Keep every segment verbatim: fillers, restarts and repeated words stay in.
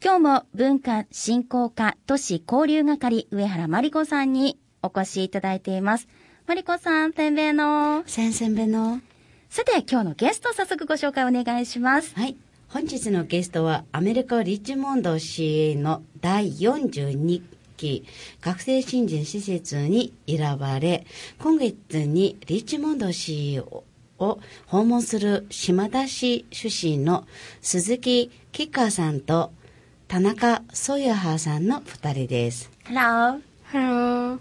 今日も文化振興課都市交流係上原真理子さんにお越しいただいています。真理子さん、せんべいの先生べの。 さて、今日のゲスト早速ご紹介お願いします。 はい。本日のゲストはアメリカリッチモンド市のだいよんじゅうにき学生新人施設に選ばれ、今月にリッチモンド市をを訪問する島田市出身の鈴木吉香さんと田中ソヤハさんのふたりです。 Hello Hello,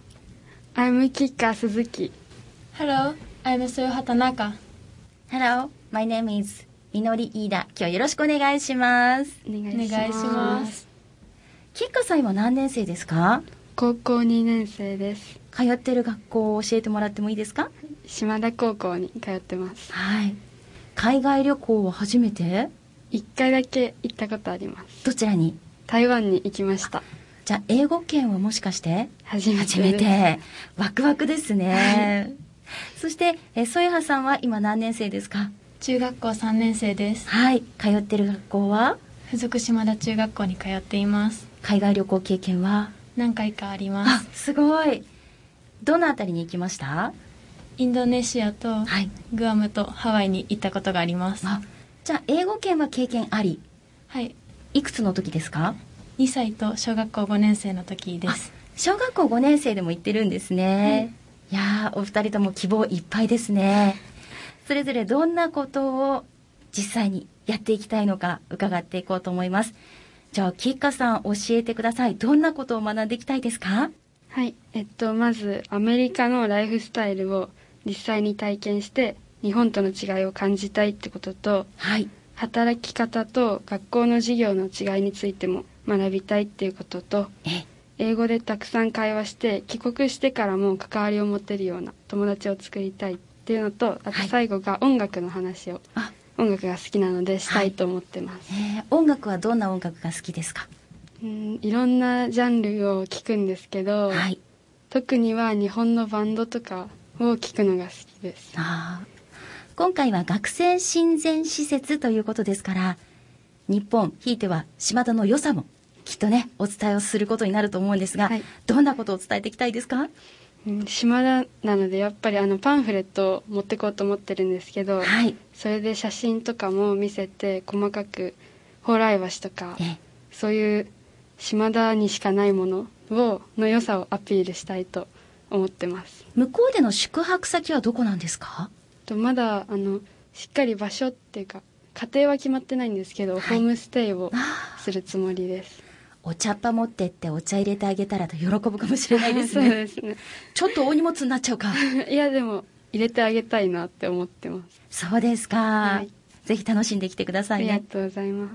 I'm Kika Suzuki. Hello, I'm Soyoha Tanaka. Hello, my name is みのり飯田。今日よろしくお願いします。 お願お願いします。 吉香さん今何年生ですか？ 高校にねん生です。 通ってる学校を教えてもらってもいいですか？ 島田高校に通ってます。 はい。海外旅行は初めて？ 一回だけ行ったことあります。 どちらに？ 台湾に行きました。 じゃあ英語圏はもしかして初めてです。 初めて。ワクワクですね。そしてえソヨハさんは今何年生ですか？ 中学校さんねん生です。 はい。通ってる学校は？ 附属島田中学校に通っています。 海外旅行経験は？ 何回かありまあ、 す。 すごい。どのあたりに行きました？ インドネシアとはい。 グアムとハワイに行ったことがあります。 あ、じゃあ英語圏は経験あり。 はい。 いくつの時ですか？ にさいと小学校ごねん生の時です。 小学校ごねん生でも行ってるんですね。はい、いやー、お二人とも希望いっぱいですね。それぞれどんなことを実際にやっていきたいのか伺っていこうと思います。じゃあ、吉香さん教えてください。どんなことを学んでいきたいですか？ はい。えっと、まずアメリカのライフスタイルを実際に体験して日本との違いを感じたいってことと、 はい。 働き方と学校の授業の違いについても学びたいっていうことと、 え、 英語でたくさん会話して帰国してからも関わりを持てるような友達を作りたいっていうのと、あと最後が音楽の話を、 あ、 音楽が好きなのでしたいと思ってます。 えー音楽はどんな音楽が好きですか？ うんいろんなジャンルを聞くんですけど、 はい。 特には日本のバンドとかを聞くのが好きです。 あー今回は学生親善施設ということですから、日本、ひいては島田の良さもきっとね、お伝えをすることになると思うんですが、 はい、 どんなことを伝えていきたいですか？ うん島田なのでやっぱりあのパンフレットを持ってこうと思ってるんですけど、 はい。 それで写真とかも見せて細かく蓬莱橋とかえそういう島田にしかないものをの良さをアピールしたいと思ってます。 向こうでの宿泊先はどこなんですか？ とまだあのしっかり場所っていうか家庭は決まってないんですけど、 はい、 ホームステイをあするつもりです。 お茶っ葉持ってってお茶入れてあげたらと喜ぶかもしれないですね。 そうですね。 ちょっと大荷物になっちゃうか。 いやでも入れてあげたいなって思ってます。 そうですか、 はい、 ぜひ楽しんできてくださいね。 ありがとうございます。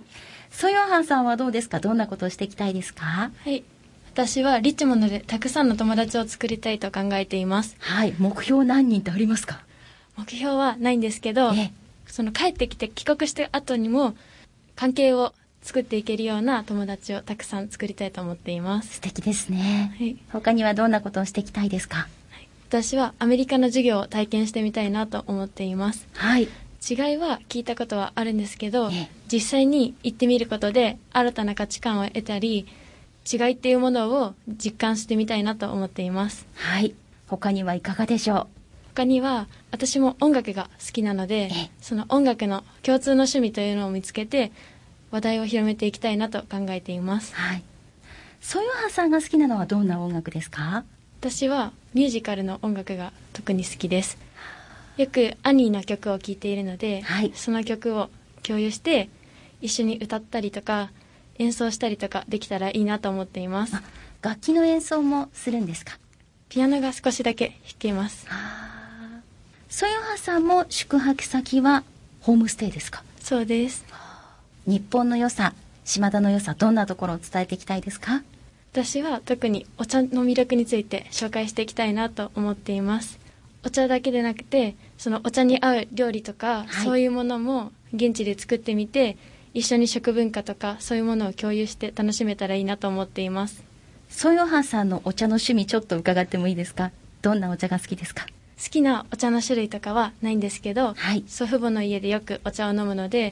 ソヨハンさんはどうですか？どんなことをしていきたいですか？ はい。私はリッチモンドでたくさんの友達を作りたいと考えています。 はい。目標何人ってありますか？ 目標はないんですけど、 えその帰ってきて帰国した後にも関係を作っていけるような友達をたくさん作りたいと思っています。 素敵ですね。 はい。 他にはどんなことをしていきたいですか？ 私はアメリカの授業を体験してみたいなと思っています。 はい。 違いは聞いたことはあるんですけど、 え実際に行ってみることで新たな価値観を得たり、違いっていうものを実感してみたいなと思っています。 はい。他にはいかがでしょ他には私も音楽が好きなので、 えその音楽の共通の趣味というのを見つけて話題を広めていきたいなと考えています。 う？はい。ソヨハさんが好きなのはどんな音楽ですか？ 私はミュージカルの音楽が特に好きです。よくアニーの曲を聴いているので、 はい、 その曲を共有して一緒に歌ったりとか演奏したりとかできたらいいなと思っています。 あ、楽器の演奏もするんですか？ ピアノが少しだけ弾けます。 あ、ソヨハさんも宿泊先はホームステイですか？ そうです。 日本の良さ、島田の良さ、どんなところを伝えていきたいですか？ 私は特にお茶の魅力について紹介していきたいなと思っています。お茶だけでなくてそのお茶に合う料理とか、はい、そういうものも現地で作ってみて一緒に食文化とかそういうものを共有して楽しめたらいいなと思っています。 ソヨハさんのお茶の趣味ちょっと伺ってもいいですか？どんなお茶が好きですか？ 好きなお茶の種類とかはないんですけど、はい、祖父母の家でよくお茶を飲むので、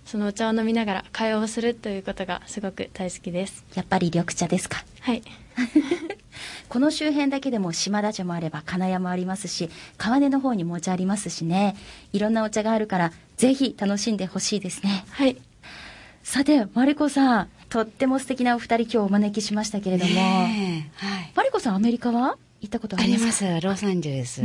そのお茶を飲みながら会話をするということがすごく大好きです。 やっぱり緑茶ですか？ はい。 この周辺だけでも島田茶もあれば金谷もありますし、川根の方にもお茶ありますしね、いろんなお茶があるからぜひ楽しんでほしいですね。 はい。 さてマリコさん、とっても素敵なお二人今日お招きしましたけれども、 ねえ、はい、 マリコさんアメリカは行ったことありますか？ あります。ロサンゼルス、 はい、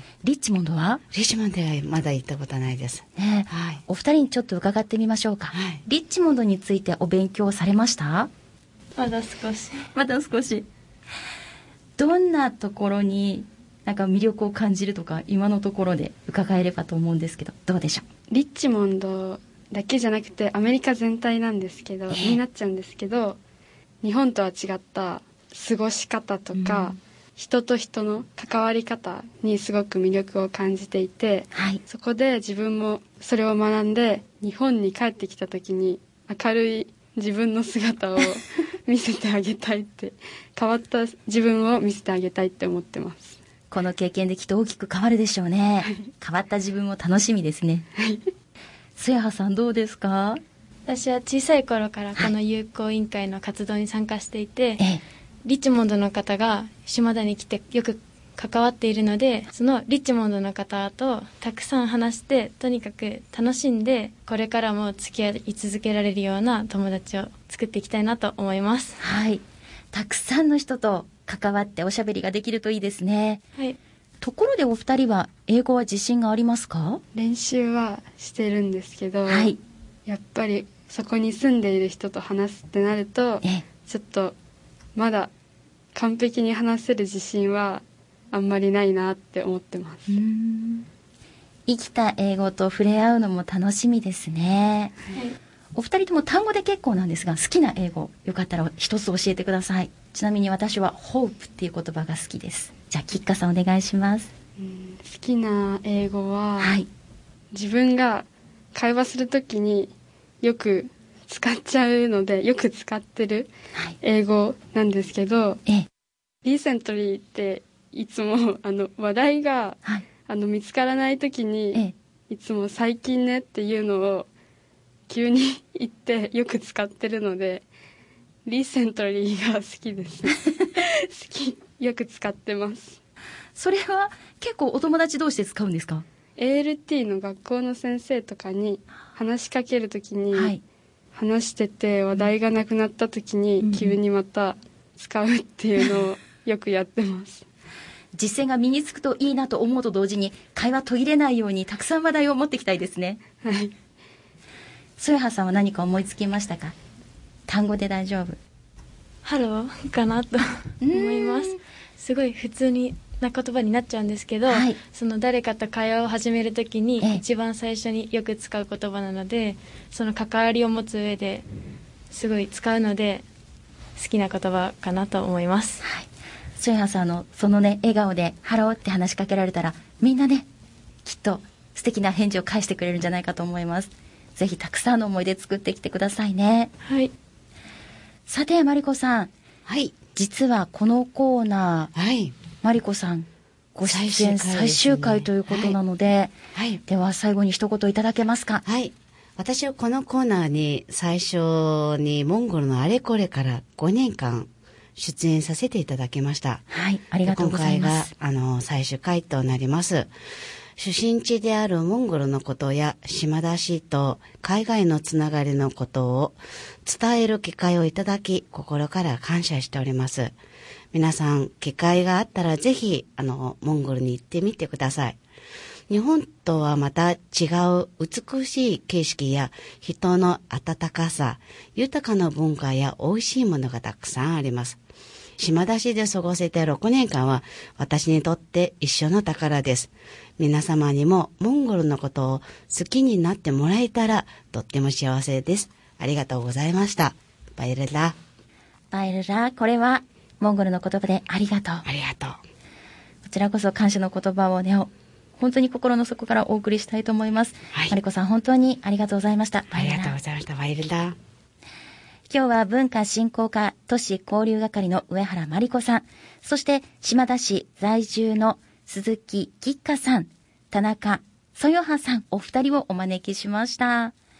リッチモンドは？ リッチモンドはまだ行ったことないです、 ね、はい、お二人にちょっと伺ってみましょうか、はい、リッチモンドについてお勉強されました？ まだ少しまだ少し。どんなところになんか魅力を感じるとか今のところで伺えればと思うんですけど、どうでしょう？ リッチモンドだけじゃなくてアメリカ全体なんですけど、えー、になっちゃうんですけど、日本とは違った過ごし方とか、うん、人と人の関わり方にすごく魅力を感じていて、はい、そこで自分もそれを学んで日本に帰ってきた時に明るい自分の姿を見せてあげたいって変わった自分を見せてあげたいって思ってます。 この経験できっと大きく変わるでしょうね、はい、変わった自分も楽しみですね。須谷さんどうですか？ 私は小さい頃からこの友好委員会の活動に参加していて、はい、リッチモンドの方が島田に来てよく関わっているので、そのリッチモンドの方とたくさん話して、とにかく楽しんでこれからも付き合い続けられるような友達を作っていきたいなと思います。 はい、たくさんの人と関わっておしゃべりができるといいですね。 はい。 ところでお二人は英語は自信がありますか？ 練習はしてるんですけど、 はい、 やっぱりそこに住んでいる人と話すってなると、ちょっとまだ完璧に話せる自信はあんまりないなって思ってます。 うーん、生きた英語と触れ合うのも楽しみですね。はい、お二人とも単語で結構なんですが、好きな英語よかったら一つ教えてください。ちなみに私は hope っていう言葉が好きです。じゃあキッカさんお願いします。 うん、好きな英語は、はい、自分が会話するときによく使っちゃうのでよく使ってる英語なんですけど、はい、えリーセントリーっていつもあの話題が、はい、あの見つからないときに、ええ、いつも最近ねっていうのを急に言ってよく使ってるのでリーセントリーが好きです好き、よく使ってます。 それは結構お友達同士で使うんですか？ エーエルティー の学校の先生とかに話しかけるときに、はい、話してて話題がなくなったときに急にまた使うっていうのをよくやってます実践が身につくといいなと思うと同時に会話途切れないようにたくさん話題を持っていきたいですね。 はい。 ソヨハさんは何か思いつきましたか？単語で大丈夫。 ハローかなと思います。すごい普通にな言葉になっちゃうんですけど、はい、その誰かと会話を始めるときに一番最初によく使う言葉なので、その関わりを持つ上ですごい使うので好きな言葉かなと思います。 はい。ソヨハさんのそのね笑顔でハローって話しかけられたらみんなねきっと素敵な返事を返してくれるんじゃないかと思います。ぜひたくさんの思い出作ってきてくださいね。 はい。 さてマリコさん、 はい、 実はこのコーナー、 はい、 マリコさんご出演最終回ということなので、はいはい、では最後に一言いただけますか？ はい、私はこのコーナーに最初にモンゴルのあれこれからごねんかん出演させていただきました。 はい、ありがとうございます。 今回があの最終回となります。出身地であるモンゴルのことや島田市と海外のつながりのことを伝える機会をいただき心から感謝しております。皆さん機会があったらぜひあのモンゴルに行ってみてください。日本とはまた違う美しい景色や人の温かさ、豊かな文化や美味しいものがたくさんあります。島田市で過ごせてろくねんかんは私にとって一生の宝です。皆様にもモンゴルのことを好きになってもらえたらとっても幸せです。ありがとうございました。バイルラ。 バイルラ、これはモンゴルの言葉でありがとう。 ありがとう。 こちらこそ感謝の言葉をね、本当に心の底からお送りしたいと思います。はい、マリコさん本当にありがとうございました。 ありがとうございました。バイルラ。 今日は文化振興課都市交流係の上原真理子さん、そして島田市在住の鈴木吉香さん、田中そよはさん、お二人をお招きしました。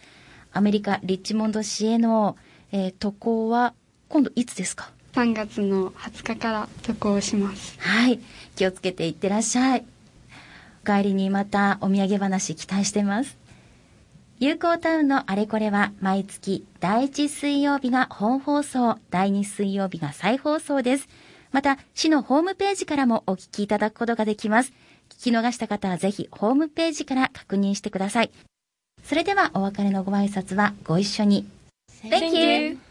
アメリカリッチモンド市への、えー、渡航は今度いつですか？ さんがつのはつかから渡航します。 はい、気をつけていってらっしゃい。お帰りにまたお土産話期待してます。友好タウンのあれこれは毎月だいいち水曜日が本放送、だいに水曜日が再放送です。また市のホームページからもお聞きいただくことができます。聞き逃した方はぜひホームページから確認してください。それではお別れのご挨拶はご一緒に。 Thank you!